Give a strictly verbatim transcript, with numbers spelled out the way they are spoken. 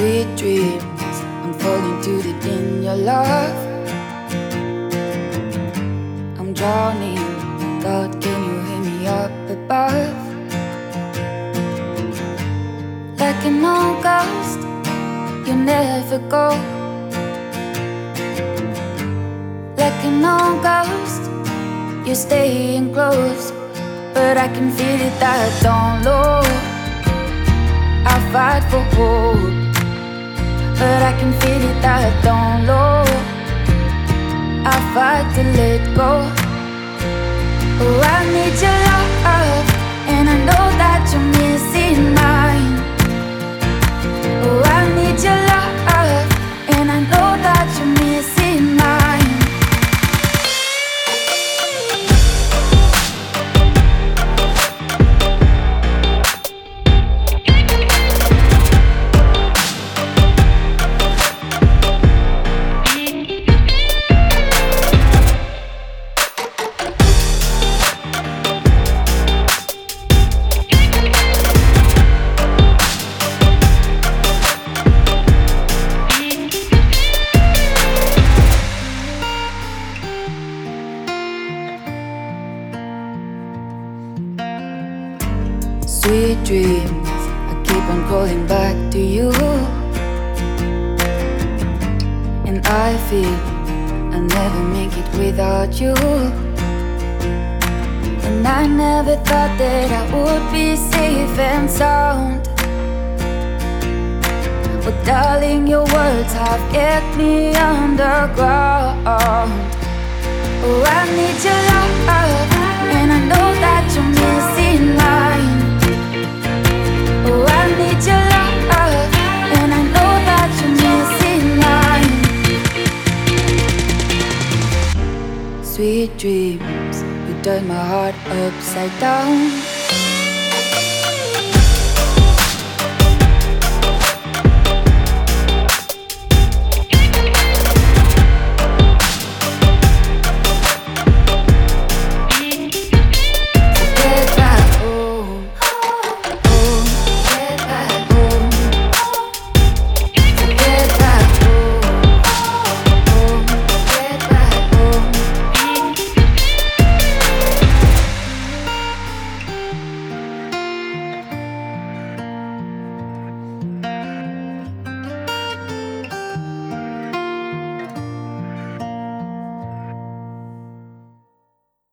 Sweet dreams, I'm falling too deep in your love. I'm drowning, God, can you hear me up above? Like an August, you never go. Like an August, you're staying close, but I can feel it that down low. I fight for hope, but I can feel it that down low. I fight to let go. Oh, I need your love, and I know that you're missing mine. Oh, I need your love, and I know that you're missing mine. Sweet dreams, I keep on calling back to you, and I feel I'll never make it without you. And I never thought that I would be safe and sound. But darling, your words have kept me underground. Oh, I need your love, and I know that you're missing mine. Oh, I need your love, and I know that you're missing mine. Sweet dreams, you turn my heart upside down.